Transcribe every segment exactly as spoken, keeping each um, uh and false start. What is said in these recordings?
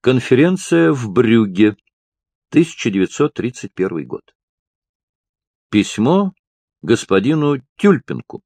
Конференция в Брюгге, тысяча девятьсот тридцать первый год. Письмо господину Тюльпинку.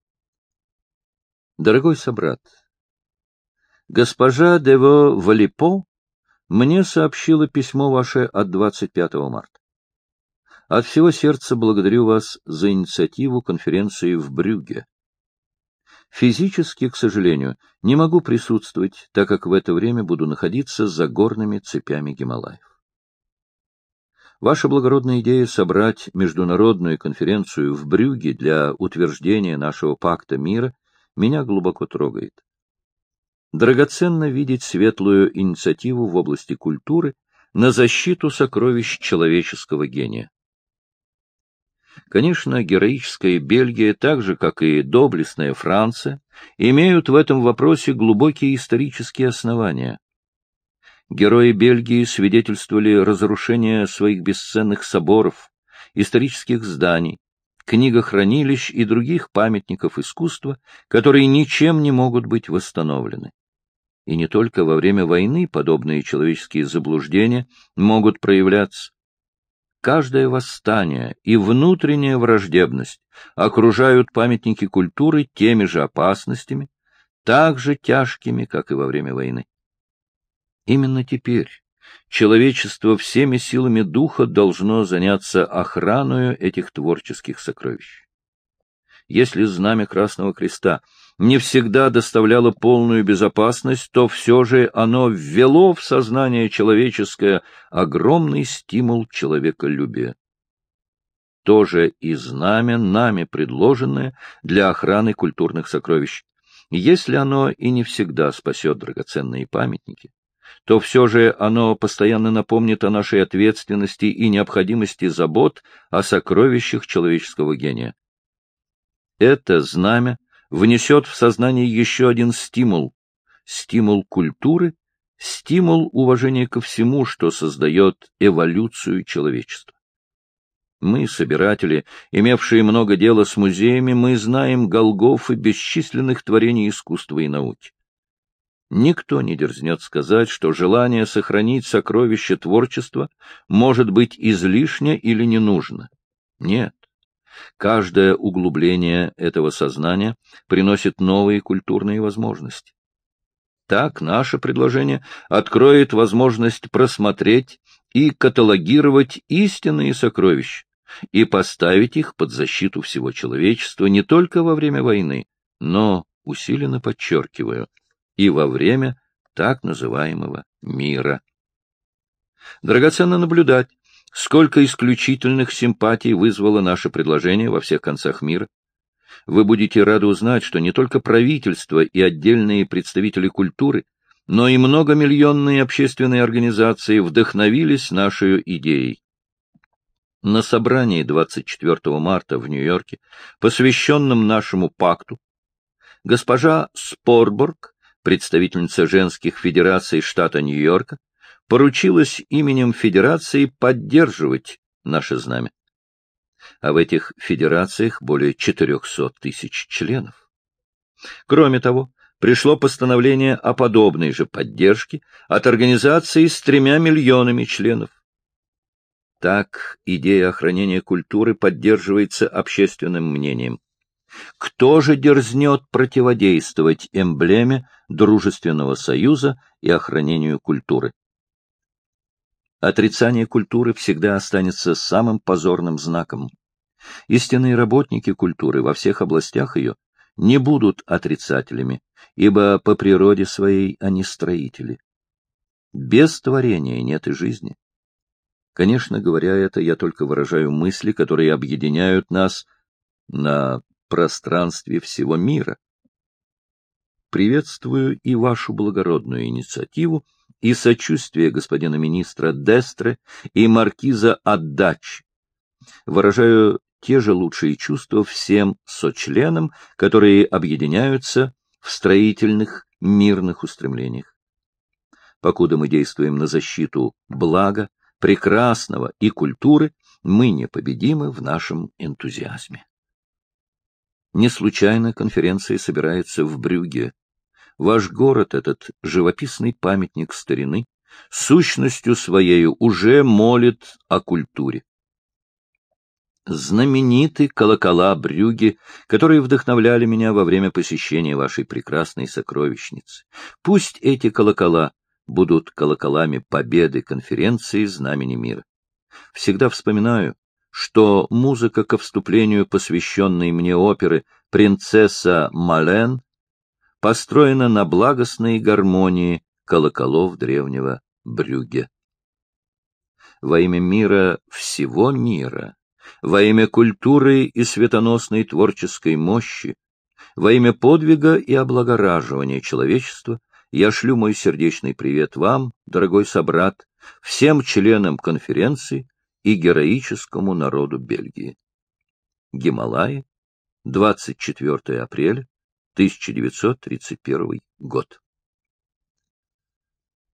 Дорогой собрат, госпожа де Во-Валипо мне сообщила письмо ваше от двадцать пятого марта. От всего сердца благодарю вас за инициативу конференции в Брюгге. Физически, к сожалению, не могу присутствовать, так как в это время буду находиться за горными цепями Гималаев. Ваша благородная идея собрать международную конференцию в Брюгге для утверждения нашего пакта мира меня глубоко трогает. Драгоценно видеть светлую инициативу в области культуры на защиту сокровищ человеческого гения. Конечно, героическая Бельгия, так же, как и доблестная Франция, имеют в этом вопросе глубокие исторические основания. Герои Бельгии свидетельствовали разрушение своих бесценных соборов, исторических зданий, книгохранилищ и других памятников искусства, которые ничем не могут быть восстановлены. И не только во время войны подобные человеческие заблуждения могут проявляться. Каждое восстание и внутренняя враждебность окружают памятники культуры теми же опасностями, так же тяжкими, как и во время войны. Именно теперь человечество всеми силами духа должно заняться охраной этих творческих сокровищ. Если знамя Красного Креста не всегда доставляло полную безопасность, то все же оно ввело в сознание человеческое огромный стимул человеколюбия. То же и знамя, нами предложенное для охраны культурных сокровищ. Если оно и не всегда спасет драгоценные памятники, то все же оно постоянно напомнит о нашей ответственности и необходимости забот о сокровищах человеческого гения. Это знамя внесет в сознание еще один стимул — стимул культуры, стимул уважения ко всему, что создает эволюцию человечества. Мы, собиратели, имевшие много дела с музеями, мы знаем Голгофы бесчисленных творений искусства и науки. Никто не дерзнет сказать, что желание сохранить сокровища творчества может быть излишне или не нужно. Нет. Каждое углубление этого сознания приносит новые культурные возможности. Так наше предложение откроет возможность просмотреть и каталогировать истинные сокровища и поставить их под защиту всего человечества не только во время войны, но, усиленно подчеркиваю, и во время так называемого мира. Драгоценно наблюдать, сколько исключительных симпатий вызвало наше предложение во всех концах мира. Вы будете рады узнать, что не только правительство и отдельные представители культуры, но и многомиллионные общественные организации вдохновились нашей идеей. На собрании двадцать четвёртого марта в Нью-Йорке, посвященном нашему пакту, госпожа Спорборг, представительница женских федераций штата Нью-Йорка, поручилась именем Федерации поддерживать наше знамя. А в этих федерациях более четырехсот тысяч членов. Кроме того, пришло постановление о подобной же поддержке от организации с тремя миллионами членов. Так идея охранения культуры поддерживается общественным мнением. Кто же дерзнет противодействовать эмблеме Дружественного союза и охранению культуры? Отрицание культуры всегда останется самым позорным знаком. Истинные работники культуры во всех областях ее не будут отрицателями, ибо по природе своей они строители. Без творения нет и жизни. Конечно, говоря это, я только выражаю мысли, которые объединяют нас на пространстве всего мира. Приветствую и вашу благородную инициативу, и сочувствие господина министра Дестре и маркиза Аддачи. Выражаю те же лучшие чувства всем сочленам, которые объединяются в строительных мирных устремлениях. Покуда мы действуем на защиту блага, прекрасного и культуры, мы непобедимы в нашем энтузиазме. Не случайно конференция собирается в Брюгге. Ваш город, этот живописный памятник старины, сущностью своею уже молит о культуре. Знамениты колокола Брюгге, которые вдохновляли меня во время посещения вашей прекрасной сокровищницы. Пусть эти колокола будут колоколами победы конференции Знамени мира. Всегда вспоминаю, что музыка ко вступлению посвященной мне оперы «Принцесса Мален» построена на благостной гармонии колоколов древнего Брюгге. Во имя мира, всего мира, во имя культуры и светоносной творческой мощи, во имя подвига и облагораживания человечества, я шлю мой сердечный привет вам, дорогой собрат, всем членам конференции и героическому народу Бельгии. Гималаи, двадцать четвёртое апреля тысяча девятьсот тридцать первый год.